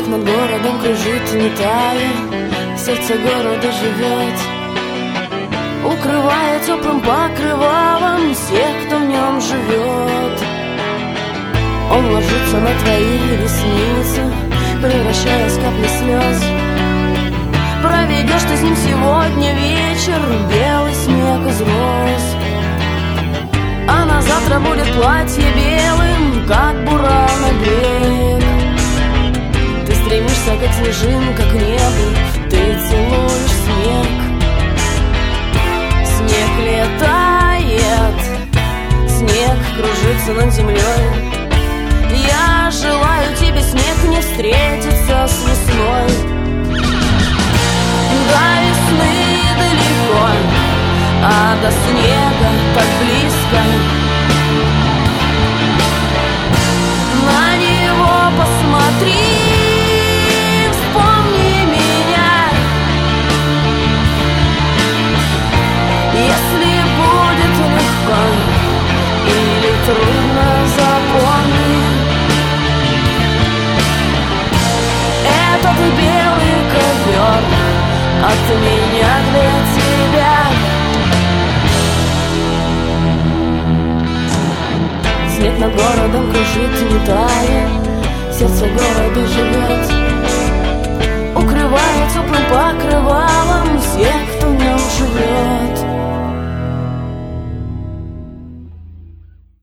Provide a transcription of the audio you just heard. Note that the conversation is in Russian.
над городом кружит, не тая, сердце города живет, укрывая теплым покрывалом всех, кто в нем живет. Он ложится на твои ресницы, превращаясь в капли слез. Проведешь ты с ним сегодня вечер, белый снег из роз. А на завтра будет платье белым, как буран на берег. Ты стремишься, как снежинка, к небу, ты целуешь снег. Снег летает, снег кружится над землей. Я желаю тебе, снег, не встретиться с весной. До весны далеко, а до снега так близко. На него посмотри, вспомни меня. Если будет легко или трудно, запомни, этот белый ковер от меня для тебя. Снег над городом кружит, не тая, сердце города живет, укрывая теплым покрывалом всех, кто в нем живет.